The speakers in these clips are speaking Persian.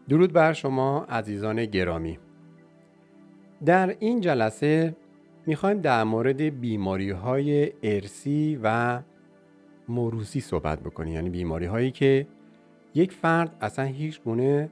درود بر شما عزیزان گرامی. در این جلسه میخوایم در مورد بیماری‌های ارثی و موروثی صحبت بکنیم، یعنی بیماری‌هایی که یک فرد اصلا هیچ گونه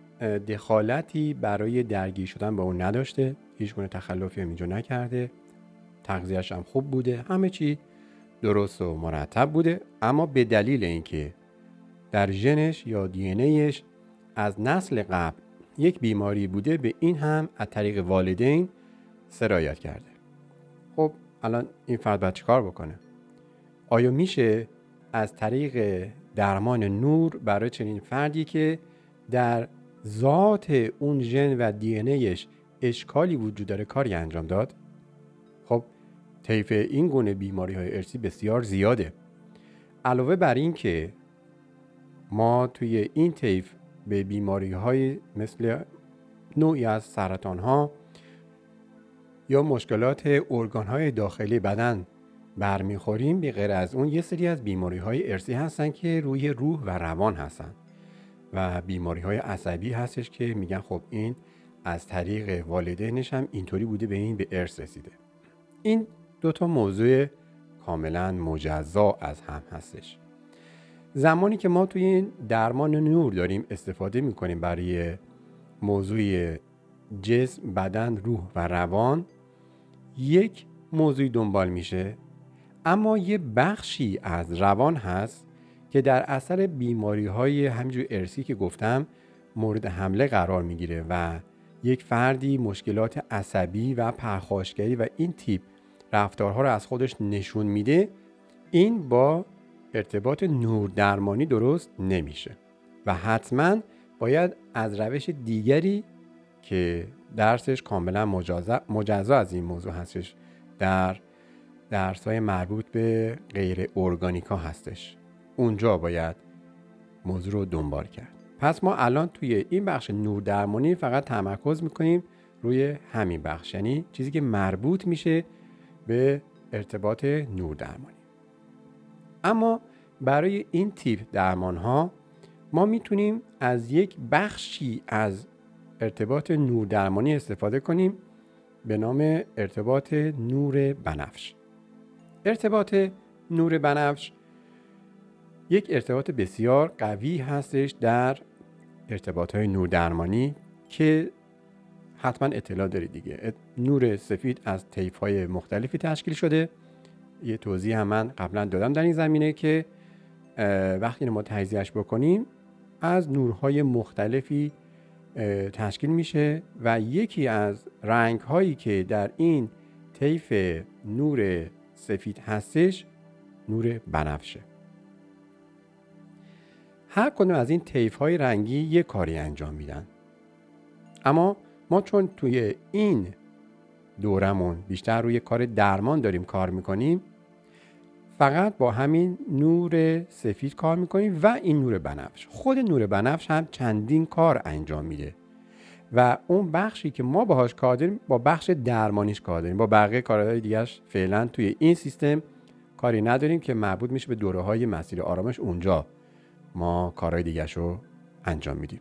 دخالتی برای درگیر شدن با اون نداشته، هیچ گونه تخلفی هم اینجا نکرده، تغذیه‌اش هم خوب بوده، همه چی درست و مرتب بوده، اما به دلیل اینکه در ژنش یا دی ان ایش از نسل قبل یک بیماری بوده، به این هم از طریق والدین سرایت کرده. خب الان این فرد باید چیکار بکنه؟ آیا میشه از طریق درمان نور برای چنین فردی که در ذات اون ژن و دی ان ایش اشکالی وجود داره کاری انجام داد؟ خب طیف این گونه بیماری های ارثی بسیار زیاده. علاوه بر این که ما توی این طیف به بیماری های مثل نوعی از سرطان ها یا مشکلات ارگان های داخلی بدن برمیخوریم، به غیر از اون یه سری از بیماری های ارثی هستن که روی روح و روان هستن و بیماری های عصبی هستش که میگن خب این از طریق والدینش هم اینطوری بوده، به این به ارث رسیده. این دوتا موضوع کاملا مجزا از هم هستش. زمانی که ما توی این درمان نور داریم استفاده میکنیم برای موضوع جسم، بدن، روح و روان، یک موضوع دنبال میشه، اما یه بخشی از روان هست که در اثر بیماری های همینجور ارثی که گفتم مورد حمله قرار میگیره و یک فردی مشکلات عصبی و پرخاشگری و این تیپ رفتارها رو از خودش نشون میده. این با ارتباط نور درمانی درست نمیشه و حتما باید از روش دیگری که درسش کاملا مجزا از این موضوع هستش، در درس‌های مربوط به غیر ارگانیکا هستش، اونجا باید موضوع رو دنبال کرد. پس ما الان توی این بخش نور درمانی فقط تمرکز میکنیم روی همین بخش، یعنی چیزی که مربوط میشه به ارتباط نور درمانی. اما برای این تیپ درمان ها ما میتونیم از یک بخشی از ارتباط نور درمانی استفاده کنیم به نام ارتباط نور بنفش. ارتباط نور بنفش یک ارتباط بسیار قوی هستش در ارتباط های نور درمانی که حتما اطلاع دارید دیگه. نور سفید از طیف های مختلفی تشکیل شده. یه توضیح هم من قبلا دادم در این زمینه که وقتی ما تجزیه‌اش بکنیم از نورهای مختلفی تشکیل میشه و یکی از رنگ هایی که در این طیف نور سفید هستش نور بنفشه. هر کدوم از این طیف های رنگی یک کاری انجام میدن، اما ما چون توی این دورمون بیشتر روی کار درمان داریم کار میکنیم، فقط با همین نور سفید کار میکنیم و این نور بنفش. خود نور بنفش هم چندین کار انجام میده و اون بخشی که ما باهاش کار داریم با بخش درمانیش کار داریم، با بقیه کارهای دیگه‌اش فعلا توی این سیستم کاری نداریم که مربوط میشه به دوره‌های مسیر آرامش. اونجا ما کارهای دیگه‌شو انجام میدیم.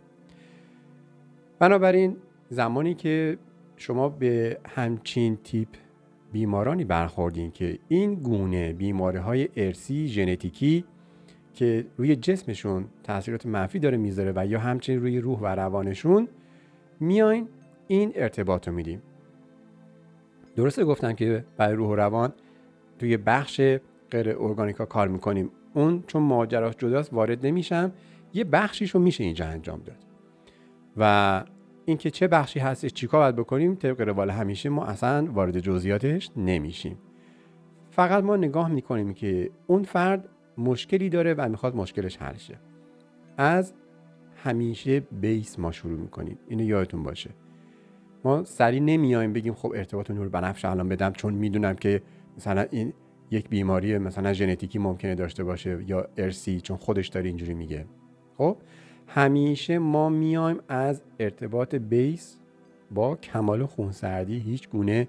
بنابراین زمانی که شما به همچین تیپ بیمارانی برخوردین که این گونه بیماری‌های ارثی ژنتیکی که روی جسمشون تاثیرات منفی داره میذاره و یا همچنین روی روح و روانشون، میاین این ارتباط رو میدیم. درسته گفتم که برای روح و روان توی بخش غیر ارگانیکا کار میکنیم، اون چون ماجراش جداست وارد نمیشم، یه بخشیشو میشه اینجا انجام داد و اینکه چه بخشی هستش چیکار باید بکنیم طبق روال همیشه ما اصلا وارد جزئیاتش نمیشیم. فقط ما نگاه میکنیم که اون فرد مشکلی داره و میخواد مشکلش حل شه. از همیشه بیس ما شروع میکنیم، اینو یادتون باشه. ما سریع نمیایم بگیم خب ارتباط نور بنفش الان بدم چون میدونم که مثلا این یک بیماری مثلا ژنتیکی ممکنه داشته باشه یا ارثی چون خودش داره اینجوری میگه. خب همیشه ما میایم از ارتباط بیس با کمال خونسردی، هیچ گونه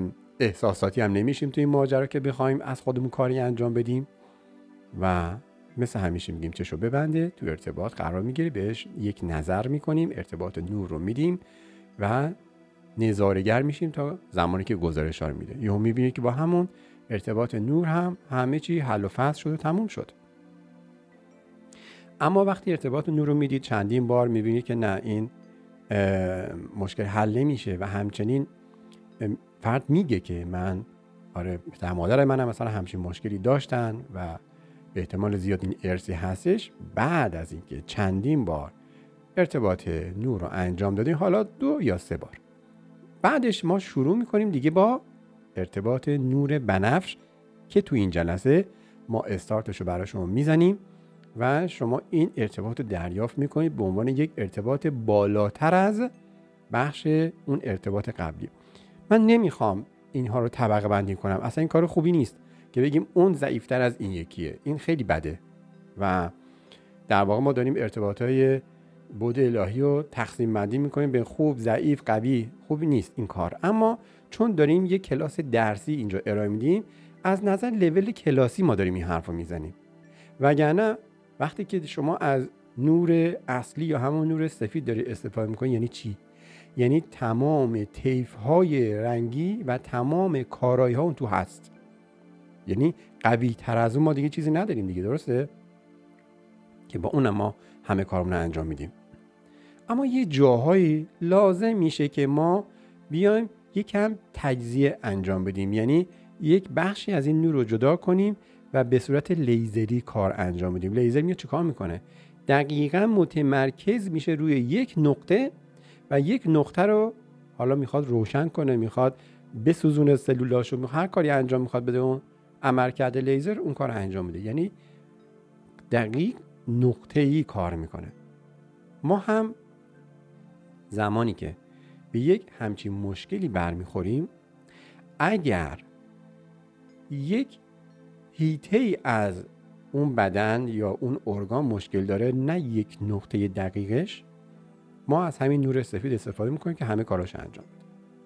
احساساتی هم نمیشیم توی این ماجرا که بخوایم از خودمون کاری انجام بدیم و مثل همیشه میگیم چشو ببنده، تو ارتباط قرار میگیری، بهش یک نظر میکنیم، ارتباط نور رو میدیم و نظاره‌گر میشیم تا زمانی که گزارش ها رو میده. یهو میبینید که با همون ارتباط نور هم همه چی حل و فصل شد و تموم شد. اما وقتی ارتباط نور رو میدید چندین بار میبینید که نه، این مشکل حل نمیشه و همچنین فرد میگه که من پدر مادر منم مثلا همچین مشکلی داشتن و به احتمال زیاد این ارثی هستش. بعد از اینکه چندین بار ارتباط نور رو انجام دادیم، حالا 2 یا 3 بار، بعدش ما شروع میکنیم دیگه با ارتباط نور بنفش که تو این جلسه ما استارتش رو برای شما میزنیم و شما این ارتباط رو دریافت میکنید به عنوان یک ارتباط بالاتر از بخش اون ارتباط قبلی. من نمیخوام اینها رو طبقه بندی کنم، اصلا این کار خوبی نیست که بگیم اون ضعیفتر از این یکیه، این خیلی بده و در واقع ما داریم ارتباطهای بود الهی رو تقسیم بندی میکنیم به خوب، ضعیف، قوی. خوبی نیست این کار. اما چون داریم یک کلاس درسی اینجا ارائه میدیم، از نظر لول کلاسی ما داریم این حرف رو میزنیم، وگرنه وقتی که شما از نور اصلی یا همون نور سفید داری استفاده میکنی یعنی چی؟ یعنی تمام طیف‌های رنگی و تمام کارایی ها اون تو هست. یعنی قوی تر از اون ما دیگه چیزی نداریم دیگه، درسته؟ که با اونم ما همه کارمون رو انجام میدیم. اما یه جاهایی لازم میشه که ما بیایم یکم تجزیه انجام بدیم، یعنی یک بخشی از این نور رو جدا کنیم و به صورت لیزری کار انجام بدیم. لیزر میاد چیکار میکنه؟ دقیقاً متمرکز میشه روی یک نقطه و یک نقطه رو حالا میخواد روشن کنه، میخواد بسوزونه سلولاشو، هر کاری انجام میخواد بده، اون عملکرد لیزر اون کار انجام میده. یعنی دقیق نقطه‌ای کار میکنه. ما هم زمانی که به یک همچین مشکلی برمیخوریم، اگر یک حیطه‌ای از اون بدن یا اون ارگان مشکل داره، نه یک نقطه دقیقش، ما از همین نور سفید استفاده میکنیم که همه کاراش انجام بده.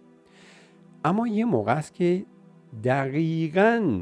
اما یه موقع است که دقیقاً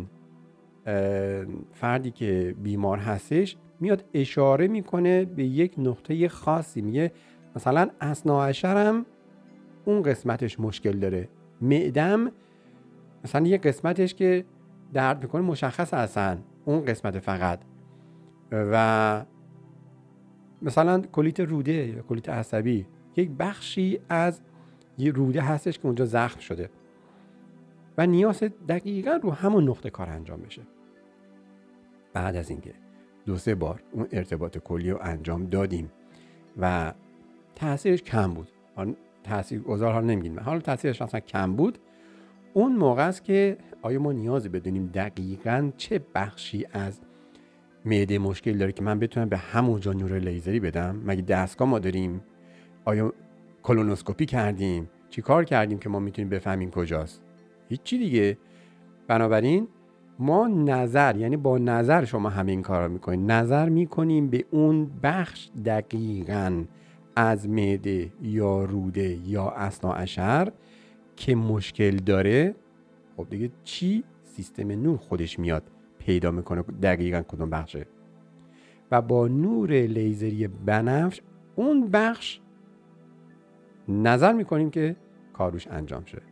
فردی که بیمار هستش میاد اشاره میکنه به یک نقطه خاصی، میگه مثلا اثناعشرم اون قسمتش مشکل داره، معدم مثلا یه قسمتش که درد میکنه مشخص هستن اون قسمت فقط، و مثلا کلیت روده یا کلیت عصبی یک بخشی از یه روده هستش که اونجا زخم شده و نیاز دقیقاً رو همون نقطه کار انجام بشه. بعد از اینکه 2-3 بار اون ارتباط کلی رو انجام دادیم و تاثیرش کم بود، تاثیر گذار حال نمیگیم، حالا تاثیرش اصلا کم بود، اون موقع است که آیا ما نیازی بدونیم دقیقاً چه بخشی از معده مشکل داره که من بتونم به همونجا نور لیزری بدم؟ مگه دستگاه ما داریم؟ آیا کولونوسکوپی کردیم؟ چی کار کردیم که ما میتونیم بفهمیم کجاست؟ هیچی دیگه. بنابراین ما نظر، یعنی با نظر شما همین کار رو میکنید، نظر میکنیم به اون بخش دقیقاً از معده یا روده یا اثناعشر که مشکل داره. خب دیگه چی؟ سیستم نور خودش میاد پیدا میکنه دقیقاً کدوم بخشه و با نور لیزری بنفش اون بخش نظر میکنیم که کاروش انجام شه.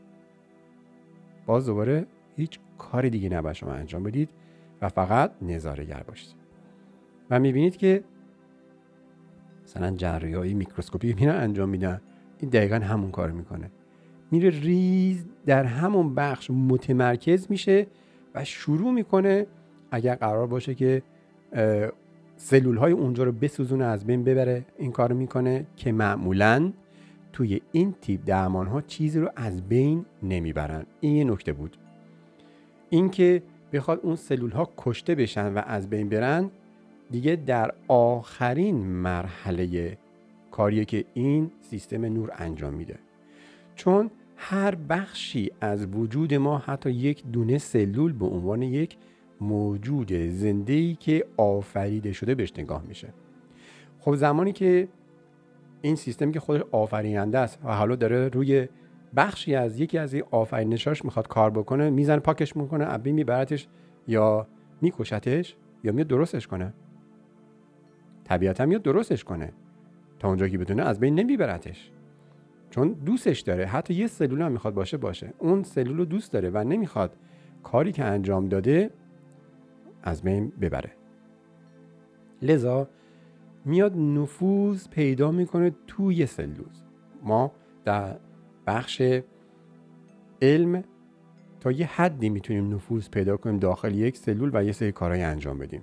باز دوباره هیچ کار دیگه نباید شما انجام بدید و فقط نظاره‌گر باشید. و میبینید که مثلا جراحی میکروسکوپی میرن انجام میدن، این دقیقاً همون کار میکنه، میره ریز در همون بخش متمرکز میشه و شروع میکنه اگر قرار باشه که سلول های اونجا رو بسوزونه، از بین ببره، این کار میکنه که معمولاً توی این تیپ درمان ها چیزی رو از بین نمیبرن. این یه نکته بود، این که بخواد اون سلول ها کشته بشن و از بین برن دیگه در آخرین مرحله کاریه که این سیستم نور انجام میده. چون هر بخشی از وجود ما، حتی یک دونه سلول به عنوان یک موجود زنده‌ای که آفریده شده بهش نگاه میشه. خب زمانی که این سیستمی که خودش آفریننده است و حالا داره روی بخشی از یکی از این آفرینشاش میخواد کار بکنه، میزنه پاکش میکنه، ابی میبرتش یا میکشتش، یا میاد درستش کنه؟ طبیعتا میاد درستش کنه. تا اونجا که بدونه از بین نمیبرتش، چون دوستش داره. حتی یه سلول هم میخواد باشه اون سلول رو دوست داره و نمیخواد کاری که انجام داده از بین ببره. لذا میاد نفوذ پیدا میکنه توی سلول. ما در بخش علم تا یه حدی میتونیم نفوذ پیدا کنیم داخل یک سلول و یه سری کارهای انجام بدیم.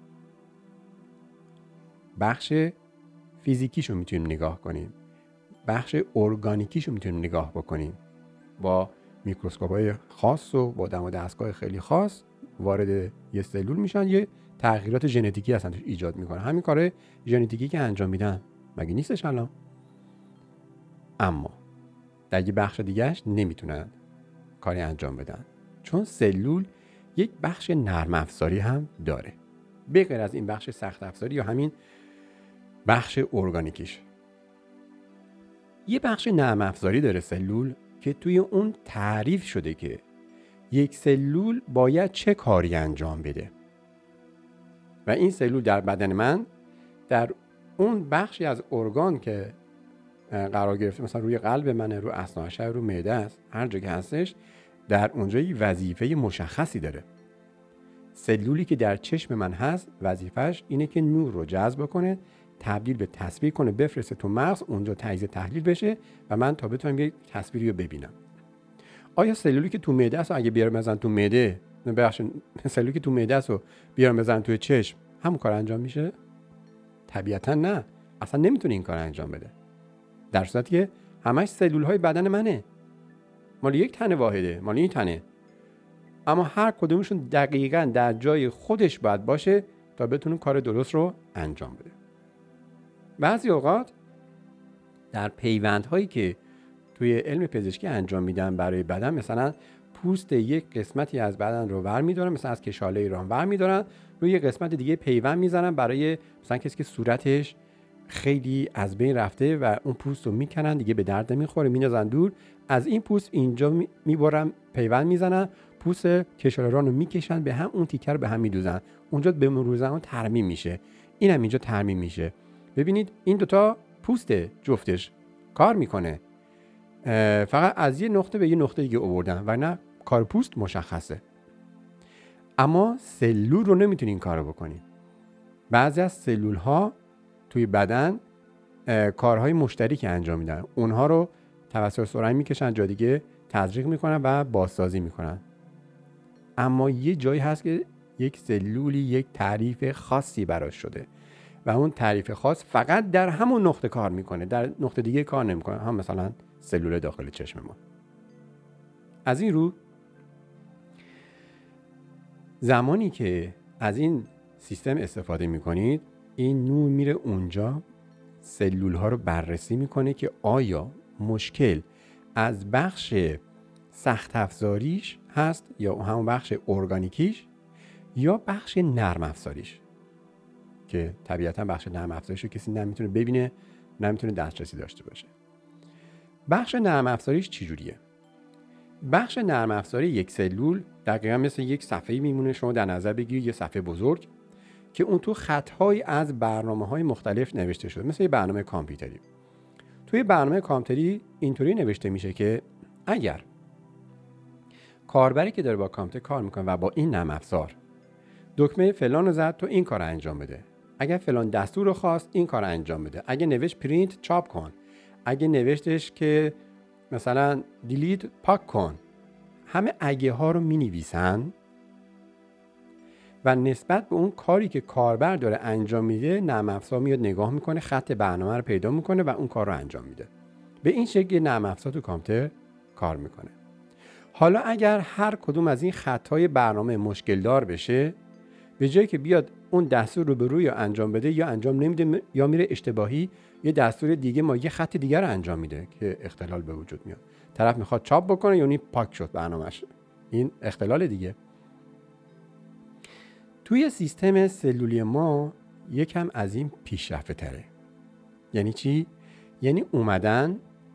بخش فیزیکیشو میتونیم نگاه کنیم، بخش ارگانیکیشو میتونیم نگاه بکنیم. با میکروسکوپ‌های خاص و با دم و دستگاه خیلی خاص وارد یه سلول میشن، یه تغییرات ژنتیکی اصلا توش ایجاد میکنن. همین کار ژنتیکی که انجام میدن مگه نیستش الان؟ اما در یه بخش دیگهش نمیتونن کاری انجام بدن، چون سلول یک بخش نرم افزاری هم داره، به غیر از این بخش سخت افزاری یا همین بخش ارگانیکیش. یه بخش نرم افزاری داره سلول که توی اون تعریف شده که یک سلول باید چه کاری انجام بده و این سلول در بدن من در اون بخشی از ارگان که قرار گرفته، مثلا روی قلب منه، رو اثناعشر، رو معده است، هر جا که هستش در اونجا یک وظیفه مشخصی داره. سلولی که در چشم من هست وظیفهش اینه که نور رو جذب کنه، تبدیل به تصویر کنه، بفرسته تو مغز، اونجا تجزیه تحلیل بشه و من تا بتونم یک تصویری رو ببینم. آیا سلولی که تو معده است اگه بیارم بزنم تو معده، سلولی که تو معده است و بیارم بزنم توی چشم همون کار انجام میشه؟ طبیعتا نه، اصلا نمیتونه این کار انجام بده. در صورتی که همش سلول‌های بدن منه، مال یک تن واحده، مال این تنه، اما هر کدومشون دقیقاً در جای خودش باید باشه تا بتونه کار درست رو انجام بده. بعضی اوقات در پیوندهایی که توی علم پزشکی انجام میدن برای بدن، مثلا پوست یک قسمتی از بدن رو برمی‌دارن، مثلا از کشاله ایران برمی‌دارن، روی قسمت دیگه پیوند میزنن برای مثلا کسی که صورتش خیلی از بین رفته و اون پوست رو میکنن، دیگه به درد نمیخوره، میندازن دور. از این پوست اینجا میبرن پیوند میزنن، پوست کشاله رو میکشن به هم، اون تیکه رو به هم میدوزن، اونجا به مرور زمان ترمیم میشه، اینم اینجا ترمیم میشه. ببینید این دوتا پوست جفتش کار میکنه، فقط از یه نقطه به یه نقطه دیگه آوردن و نه کار پوست مشخصه. اما سلول رو نمیتونی این کارو بکنی. بعضی از سلول ها توی بدن کارهای مشترک انجام میدن، اونها رو توسط سرعت میکشن جا دیگه، تزریق میکنن و بازسازی میکنن. اما یه جایی هست که یک سلولی یک تعریف خاصی براش شده و اون تعریف خاص فقط در همون نقطه کار میکنه، در نقطه دیگه کار نمیکنه. هم مثلا سلول داخل چشم ما. از این رو زمانی که از این سیستم استفاده میکنید، این نور میره اونجا، سلول ها رو بررسی میکنه که آیا مشکل از بخش سخت افزاریش هست یا همون بخش ارگانیکیش یا بخش نرم افزاریش، که طبیعتا بخش نرم افزاریش رو کسی نمیتونه ببینه، نمیتونه دسترسی داشته باشه. بخش نرم افزاریش چی جوریه؟ بخش نرم افزاری یک سلول دقیقاً مثل یک صفحه‌ای میمونه. شما در نظر بگیرید یه صفحه بزرگ که اون تو خط‌های از برنامه‌های مختلف نوشته شده، مثل یه برنامه کامپیوتری. توی برنامه کامپیوتری اینطوری نوشته میشه که اگر کاربری که داره با کامپیوتر کار میکنه و با این نرم افزار دکمه فلان رو زد، تو این کار انجام بده. اگر فلان دستور رو خواست، این کار انجام بده. اگه نوشت پرینت، چاپ کن. اگه نوشتش که مثلا دیلیت، پاک کن. همه اگه ها رو مینویسن و نسبت به اون کاری که کاربر داره انجام میده، نرم افزار میاد نگاه میکنه، خط برنامه رو پیدا میکنه و اون کار رو انجام میده. به این شکل نرم افزار تو کامپیوتر کار میکنه. حالا اگر هر کدوم از این خطهای برنامه مشکل دار بشه، به جایی که بیاد اون دستور رو به روی انجام بده، یا انجام نمیده یا میره اشتباهی یه دستور دیگه ما یه خط دیگر رو انجام میده که اختلال به وجود میاد. طرف میخواد چاپ بکنه، یعنی پاک شد برنامه‌اش. این اختلال دیگه. توی سیستم سلولی ما یکم از این پیشرفته تره. یعنی چی؟ یعنی اومدن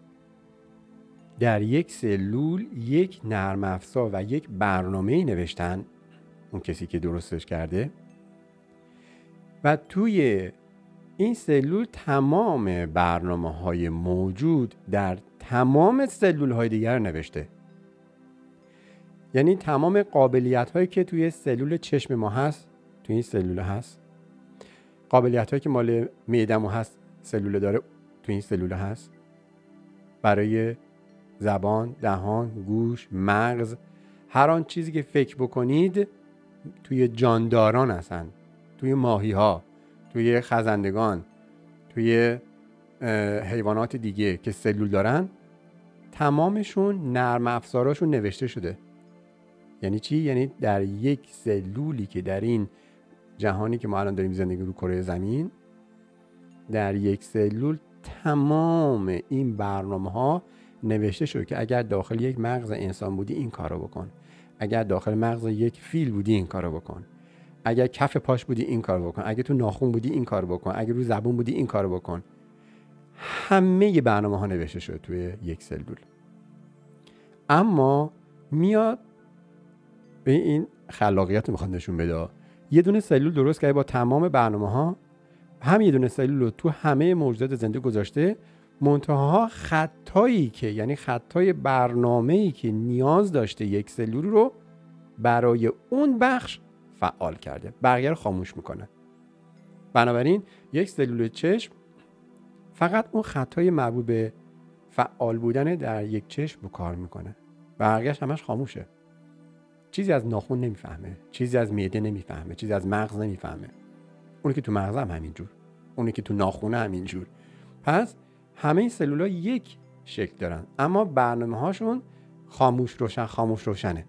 در یک سلول یک نرم افزار و یک برنامه‌ای نوشتن، اون کسی که درستش کرده، و توی این سلول تمام برنامه‌های موجود در تمام سلول‌های دیگر نوشته. یعنی تمام قابلیت‌هایی که توی سلول چشم ما هست توی این سلول هست، قابلیت‌هایی که مال معده ما هست سلول داره توی این سلول هست، برای زبان، دهان، گوش، مغز، هر آن چیزی که فکر بکنید توی جانداران هستن، توی ماهی‌ها، توی خزندگان، توی حیوانات دیگه که سلول دارن، تمامشون نرم افزاراشون نوشته شده. یعنی چی؟ یعنی در یک سلولی که در این جهانی که ما الان داریم زندگی رو کره زمین، در یک سلول تمام این برنامه‌ها نوشته شده که اگر داخل یک مغز انسان بودی این کارو بکن، اگر داخل مغز یک فیل بودی این کارو بکن، اگر کف پاش بودی این کارو بکن، اگر تو ناخن بودی این کارو بکن، اگر رو زبون بودی این کارو بکن. همه برنامه‌ها نوشته شده توی یک سلول. اما میاد به این خلاقیت رو میخواد نشون بده. یه دونه سلول درست کرده با تمام برنامه‌ها، هم یه دونه سلول رو تو همه موجودات زنده گذاشته، منتها خطایی که یعنی خطای برنامه‌ای که نیاز داشته یک سلول رو برای اون بخش فعال کرده، بقیه رو خاموش میکنه. بنابراین یک سلول چشم فقط اون خطای مربوط به فعال بودن در یک چشم رو کار میکنه، بقیه‌اش همش خاموشه. چیزی از ناخن نمیفهمه، چیزی از معده نمیفهمه، چیزی از مغز نمیفهمه. اونی که تو مغز هم همینجور، اونی که تو ناخونه همینجور. پس همه این سلول‌ها یک شکل دارن، اما برنامه‌هاشون خاموش روشنه.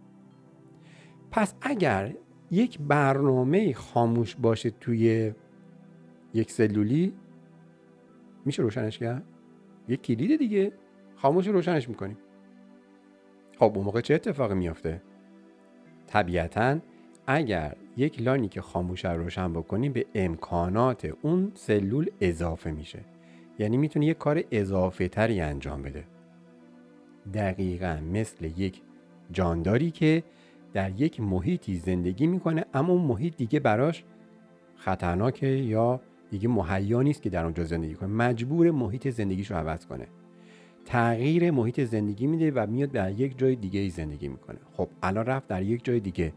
پس اگر یک برنامه خاموش باشه توی یک سلولی، میشه روشنش کرد؟ یک کلید دیگه، خاموش روشنش میکنیم. خب اون موقع چه اتفاقی میافته؟ طبیعتاً اگر یک لاینی که خاموش رو روشن بکنیم به امکانات اون سلول اضافه میشه، یعنی میتونه یک کار اضافه تری انجام بده. دقیقاً مثل یک جانداری که در یک محیطی زندگی میکنه، اما اون محیط دیگه براش خطرناکه یا دیگه مهیا نیست که در اونجا زندگی کنه، مجبور محیط زندگیشو عوض کنه، تغییر محیط زندگی میده و میاد در یک جای دیگه زندگی میکنه. خب الان رفت در یک جای دیگه،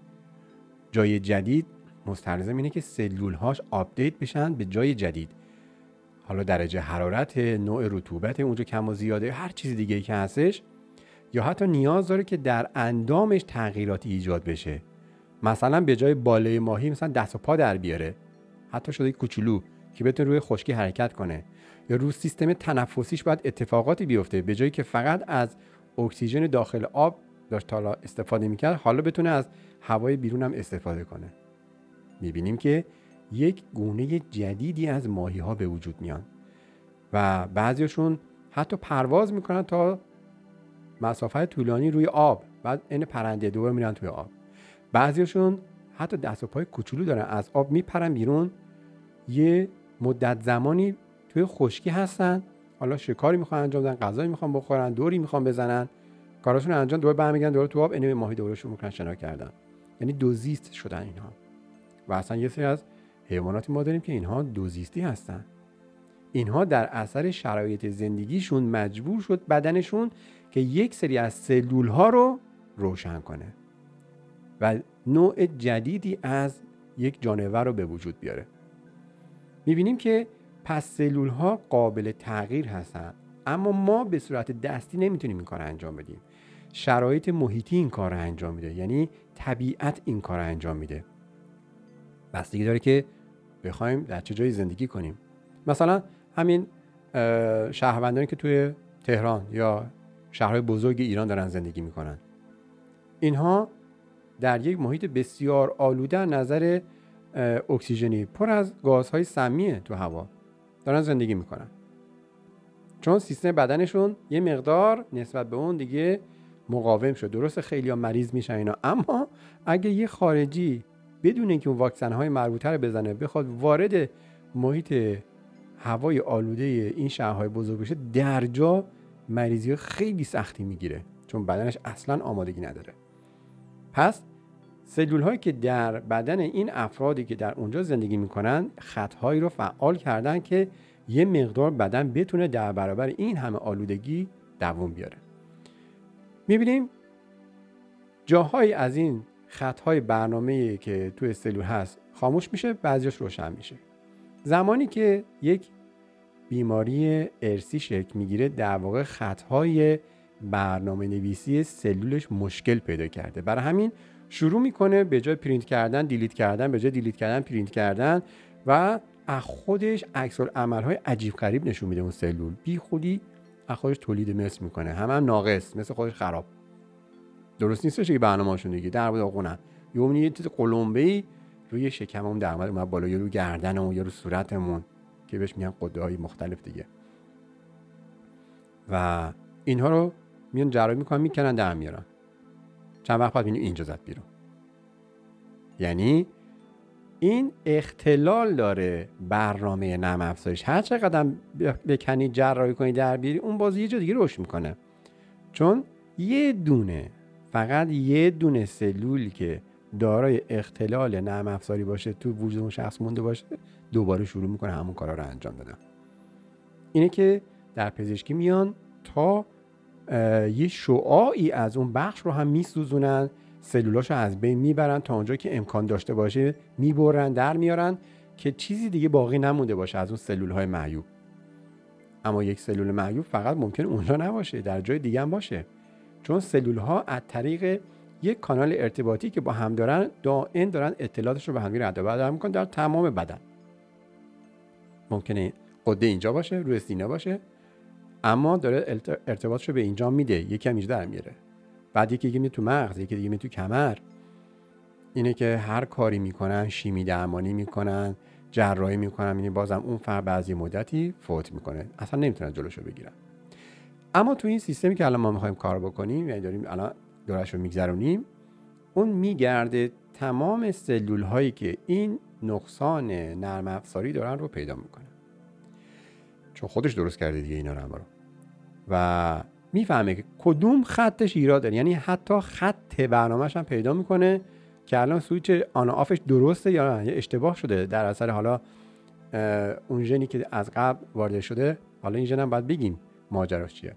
جای جدید، مستلزم اینه که سلول‌هاش آپدیت بشن به جای جدید. حالا درجه حرارت، نوع رطوبت اونجا کم و زیاده، هر چیز دیگه‌ای که هستش، یا حتی نیاز داره که در اندامش تغییراتی ایجاد بشه. مثلا به جای باله ماهی مثلا دست و پا در بیاره، حتی شده کوچولو که بتونه روی خشکی حرکت کنه، یا روی سیستم تنفسیش باید اتفاقاتی بیفته، به جایی که فقط از اکسیژن داخل آب داشت حالا استفاده میکرد، حالا بتونه از هوای بیرون هم استفاده کنه. میبینیم که یک گونه جدیدی از ماهی ها به وجود میان و بعضیشون حتی پرواز میکنن تا مسافت طولانی روی آب، بعد این پرنده دوباره میرن توی آب. بعضیشون حتی دست و پای کوچولو دارن، از آب میپرن بیرون، یه مدت زمانی توی خشکی هستن، حالا شکاری میخوان انجام بدن، غذایی میخوان بخورن، دوری میخوان بزنن، کاراشون انجام، دوباره برمیگردن دوباره تو آب، اینه ماهی دوباره شروع میکنن شنا کردن. یعنی دوزیست شدن اینها. و اصلا یه سری از حیواناتی ما داریم که اینها دوزیستی هستن. اینها در اثر شرایط زندگیشون مجبور شد بدنشون که یک سری از سلول ها رو روشن کنه و نوع جدیدی از یک جانور رو به وجود بیاره. میبینیم که پس سلول ها قابل تغییر هستن، اما ما به صورت دستی نمیتونیم این کار انجام بدیم. شرایط محیطی این کار رو انجام میده، یعنی طبیعت این کار رو انجام میده. بستگی داره که بخوایم در چه جایی زندگی کنیم. مثلا همین شهروندانی که توی تهران یا شهرهای بزرگ ایران دارن زندگی میکنن، اینها در یک محیط بسیار آلوده از نظر اکسیژنی، پر از گازهای سمیه تو هوا دارن زندگی میکنن، چون سیستم بدنشون یه مقدار نسبت به اون دیگه مقاوم شد. درسته خیلی ها مریض میشن اینا، اما اگه یه خارجی بدون اینکه اون واکسن های مربوطه رو بزنه بخواد وارد محیط هوای آلوده این شهرهای بزرگ بشه، در جا مریضی خیلی سختی میگیره، چون بدنش اصلا آمادگی نداره. پس سلول هایی که در بدن این افرادی که در اونجا زندگی میکنن خطهایی رو فعال کردن که یه مقدار بدن بتونه در برابر این همه آلودگی دوام بیاره. میبینیم جاهایی از این خطهای برنامه‌ای که توی سلول هست خاموش میشه، بعضیش روشن میشه. زمانی که یک بیماری ارثی شکل میگیره در واقع خطهای برنامه نویسی سلولش مشکل پیدا کرده، برای همین شروع میکنه به جای پرینت کردن دیلیت کردن، به جای دیلیت کردن پرینت کردن و از خودش عکس العمل‌های عجیب غریب نشون میده. اون سلول بی خودی از خودش تولید مثل میکنه، هم ناقص، مثل خودش خراب. درست نیستش که برنامه‌شون دیگه در بود آقونن یه چیز قلمبه‌ای روی شکممون در اومد بالا، یا رو گردنمون یا رو صورتمون که بهش میگن غده‌های مختلف دیگه، و اینها رو میان جراحی میکنن، میکنن در میارن. چند وقت بعد میبینیم اینجا زد بیرون. یعنی این اختلال داره برنامه نرم افزاریش. هر چقدر بکنی جراحی کنی در بیاری، اون باز یه جا دیگه رشد میکنه، چون فقط یه دونه سلولی که دارای اختلال نرم افزاری باشه تو وجود اون شخص مونده باشه، دوباره شروع میکنه همون کارا رو انجام دادن. اینه که در پزشکی میان تا یه شعاعی از اون بخش رو هم میسوزونن، سلولاشو از بین میبرن، تا اونجا که امکان داشته باشه میبرن در میارن که چیزی دیگه باقی نمونده باشه از اون سلولهای معیوب. اما یک سلول معیوب فقط ممکن اونجا نباشه، در جای دیگه هم باشه، چون سلولها از طریق یک کانال ارتباطی که با هم دارن دائم دارن اطلاعاتش رو به هم رد و بدل میکنن در تمام بدن. ممکنه غده اینجا باشه، روی سینه باشه، اما داره ارتباطش رو به اینجا میده، یکی هم اینجا در میاره، بعد یکی دیگه میاد تو مغز، یکی دیگه میاد تو کمر. اینه که هر کاری میکنن، شیمی درمانی میکنن، جراحی میکنن، یعنی بازم اون فرد بعضی مدتی فوت میکنه، اصلا نمیتونن جلوشو بگیرن. اما تو این سیستمی که الان ما میخوایم کار بکنیم، یعنی داریم الان دورش رو میگذرونیم، اون میگرده تمام سلول هایی که این نقصان نرم افزاری دارن رو پیدا میکنه، چون خودش درست کرده دیگه اینا رو، و میفهمه که کدوم خطش ایراد داره. یعنی حتی خط برنامه‌اش هم پیدا میکنه که الان سویچ آن آفش درسته یا نه، اشتباه شده در اثر حالا اون ژنی که از قبل وارد شده. حالا این ژن هم باید بگیم ماجراش چیه،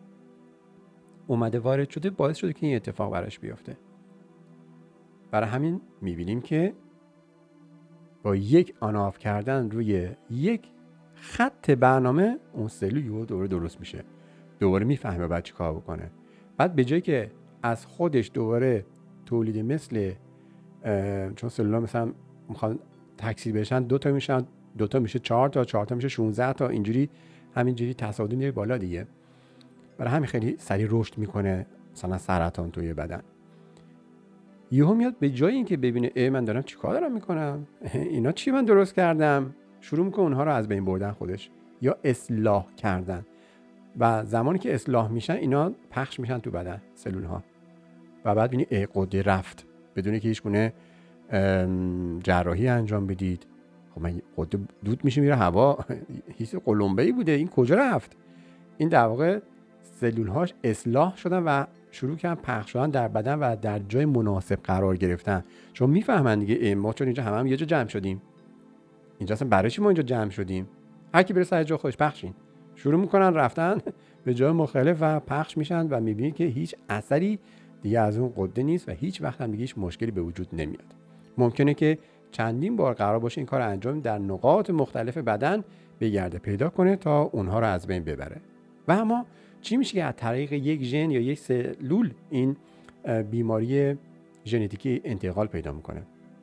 اومده وارد شده، باعث شده که این اتفاق براش بیفته. برای همین میبینیم که با یک آن آف کردن روی یک خط برنامه، اون سلول دوباره درست میشه، دوباره میفهمه بعد چی کار بکنه. بعد به جای که از خودش دوباره تولید مثل چون سلول‌ها مثلا میخوان تکثیر بشن، 2 تا میشن، 2 تا میشه 4 تا، 4 تا میشه 16 تا، اینجوری همینجوری تصاعدی میره بالا دیگه. برای همین خیلی سریع رشد میکنه مثلا سرطان توی بدن. یهو میاد به جای اینکه ببینه من دارم چیکار دارم میکنم، اینا چی من درست کردم، شروع میکنه اونها رو از بین بردن خودش یا اصلاح کردن. و زمانی که اصلاح میشن اینا پخش میشن تو بدن سلول ها، و بعد ببینی غده رفت بدون که هیچ گونه جراحی انجام بدید. خب من غده دود میشه میره هوا، هیچ قلمبه‌ای بوده، این کجا رفت؟ این در واقع سلول هاش اصلاح شدن و شروع کردن پخش شدن در بدن و در جای مناسب قرار گرفتن. چون میفهمن دیگه ما چون اینجا هم یه جا جمع شدیم، اینجا اصلا برای چی ما اینجا جمع شدیم، هر کی بره سر جای خودش پخشین. شروع میکنن رفتن به جای مختلف و پخش میشن و میبینید که هیچ اثری دیگه از اون غده نیست و هیچ وقت هم دیگه هیچ مشکلی به وجود نمیاد. ممکنه که چندین بار قرار باشه این کار انجام در نقاط مختلف بدن بگرده پیدا کنه تا اونها رو از بین ببره. و اما چی میشه که از طریق یک ژن یا یک سلول این بیماری ژنتیکی انتقال پیدا میکنه؟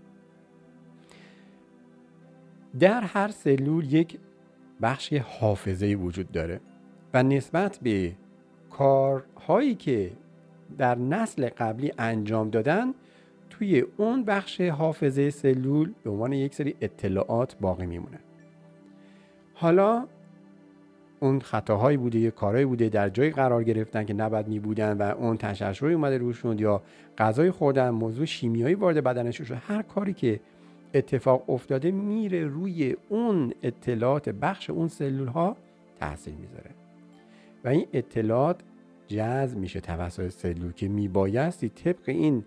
در هر سلول یک بخش حافظه‌ای وجود داره و نسبت به کارهایی که در نسل قبلی انجام دادن، توی اون بخش حافظه سلول به عنوان یک سری اطلاعات باقی میمونه. حالا اون خطاهایی بوده یا کارهایی بوده در جایی قرار گرفتن که نباید می بودن و اون تشعشعی اومده روشون، یا غذای خوردن، موضوع شیمیایی وارد بدنشون شده، هر کاری که اتفاق افتاده میره روی اون اطلاعات بخش اون سلول ها تاثیر میذاره و این اطلاعات جذب میشه توسط سلول که میبایستی طبق این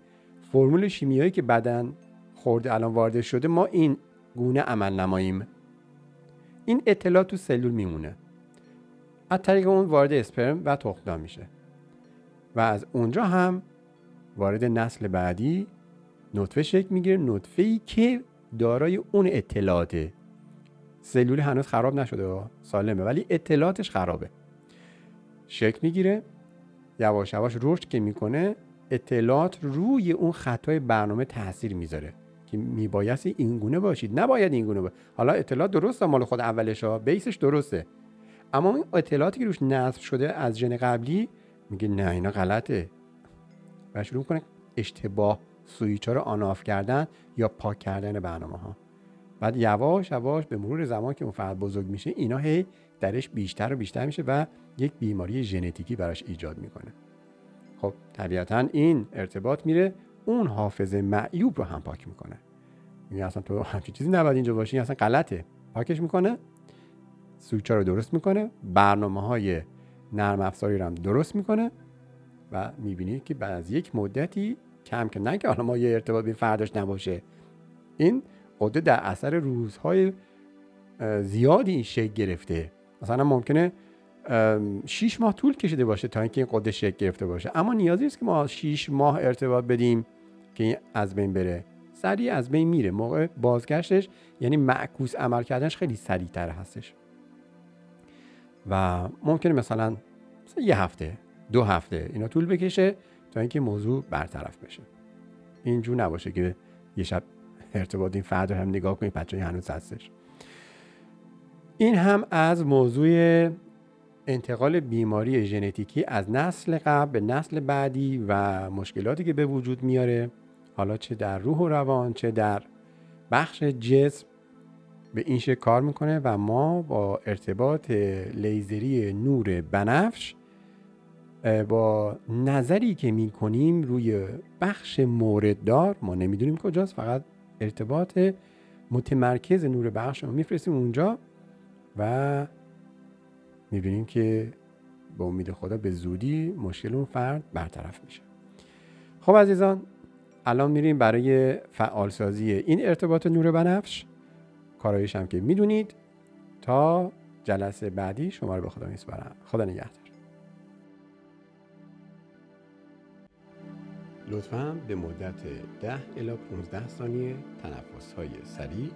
فرمول شیمیایی که بدن خورده الان وارد شده، ما این گونه عمل نماییم. این اطلاعات تو سلول میمونه، از طریق اون وارد اسپرم و تخمدان میشه و از اونجا هم وارد نسل بعدی نطفه شکل میگیره. نطفه‌ای که دارای اون اطلاعاته. سلول هنوز خراب نشده، سالمه، ولی اطلاعاتش خرابه. شکل میگیره، یواش یواش رشد که میکنه، اطلاعات روی اون خطای برنامه تاثیر میذاره که میبایستی این گونه باشید، نباید این گونه باشید. حالا اطلاعات درسته مال خود اولش ها، بیسش درسته، اما این اطلاعاتی که روش نصب شده از ژن قبلی میگه نه اینا غلطه و شروع کنه اشتباه سویچ ها رو آن آف کردن یا پاک کردن برنامه ها. بعد یواش یواش به مرور زمان که اون فرد بزرگ میشه، اینا هی درش بیشتر و بیشتر میشه و یک بیماری ژنتیکی براش ایجاد میکنه. خب طبیعتا این ارتباط میره اون حافظه معیوب رو هم پاک میکنه. میگه اصلا تو همچین چیزی نباید اینجا باشی، اصلا غلطه. پاکش میکنه، سویچ ها رو درست میکنه، برنامه‌های نرم افزاری رو هم درست میکنه و میبینید که بعد از یک مدتی کم که نه که حالا ما یه ارتباط به فرداش نباشه، این قدرت در اثر روزهای زیادی این شکل گرفته. مثلا ممکنه 6 ماه طول کشیده باشه تا اینکه این قدرت شکل گرفته باشه، اما نیازی نیست که ما 6 ماه ارتباط بدیم که این از بین بره. سریع از بین میره. موقع بازگشتش یعنی معکوس عمل کردنش خیلی سریع‌تر هستش و ممکنه مثلا 1 هفته 2 هفته اینا طول بکشه تا اینکه موضوع برطرف بشه. اینجور نباشه که یه شب ارتباط این فرد رو هم نگاه کنید بچه‌ی هنوز هستش. این هم از موضوع انتقال بیماری ژنتیکی از نسل قبل به نسل بعدی و مشکلاتی که به وجود میاره، حالا چه در روح و روان چه در بخش جسم، به این شکل کار میکنه و ما با ارتباط لیزری نور بنفش با نظری که میکنیم روی بخش مورددار، ما نمیدونیم کجاست، فقط ارتباط متمرکز نور بخش رو میفرستیم اونجا و میبینیم که به امید خدا به زودی مشکل اون فرد برطرف میشه. خب عزیزان، الان میریم برای فعالسازی این ارتباط نور بنفش. کارایش هم که میدونید. تا جلسه بعدی شما رو به خدا میسپارم. خدا نگهدار. لطفاً به مدت 10 الی 15 ثانیه تنفس‌های سریع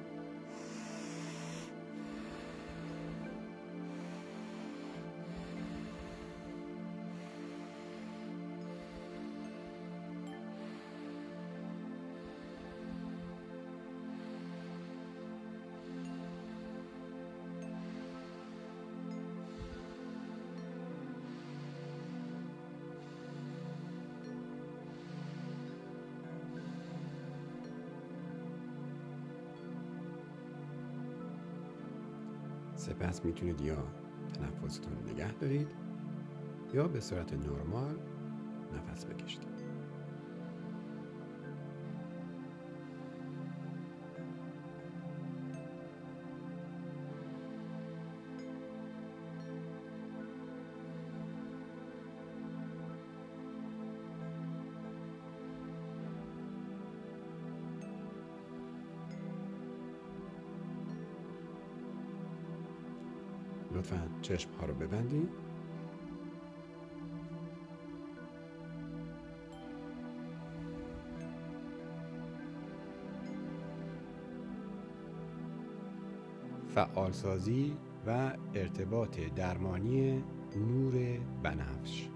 سپس میتونید یا تنفستون نگه دارید یا به صورت نرمال نفس بکشید. لطفاً چشم ها رو ببندید. فعالسازی و ارتباط درمانی نور بنفش.